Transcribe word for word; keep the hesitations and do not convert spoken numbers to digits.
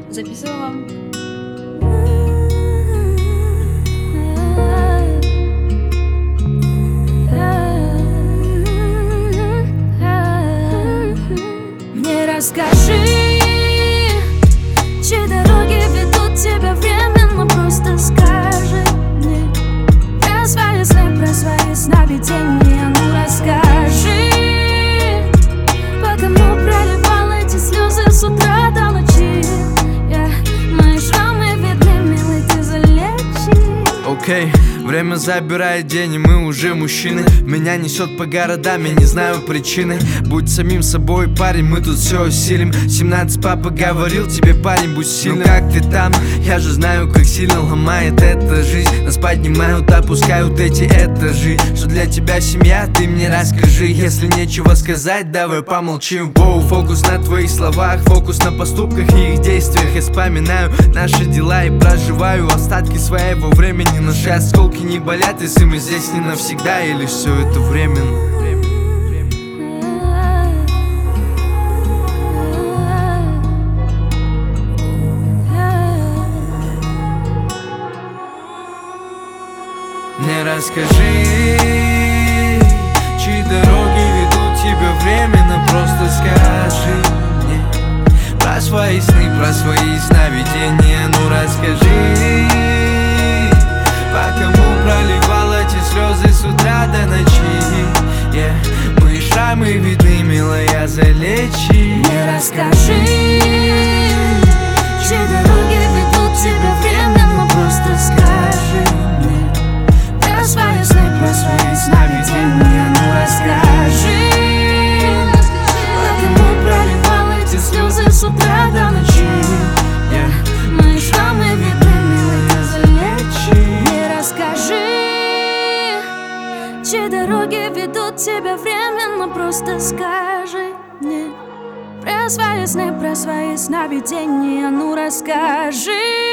Записывала. Мне расскажи, чьи дороги ведут тебя временно, просто скажи мне про свои сны, про свои сновидения. Ну расскажи, по кому проливал эти слезы с утра до ночи. yeah. Мои шрамы видны, милый, ты залечи. Окей, okay. Время забирает день, и мы уже мужчины. Меня несет по городам, я не знаю причины. Будь самим собой, парень, мы тут все усилим. семнадцать папа говорил тебе, парень, будь сильным. Ну как ты там? Я же знаю, как сильно ломает эта жизнь. Нас поднимают, опускают эти этажи. Что для тебя семья, ты мне расскажи. Если нечего сказать, давай помолчим. Воу, фокус на твоих словах, фокус на поступках и их действиях. Я вспоминаю наши дела и проживаю остатки своего времени. Наши осколки не болят, если мы здесь не навсегда, или все это временно. Мне расскажи, чьи дороги ведут тебя временно, просто скажи мне про свои сны, про свои сновидения. Ну расскажи, по кому проливал эти слезы с утра до ночи. yeah. Мои шрамы видны, милая, залечи. Мне расскажи, чьи дороги ведут тебя временно, просто скажи мне про свои сны, про свои сновидения. Ну расскажи, по кому проливал эти слезы с утра до ночи. yeah. Мои шрамы видны, милая, залечи. Мне расскажи, чьи дороги ведут тебя временно, просто скажи мне про свои сны, про свои сновидения. Ну расскажи.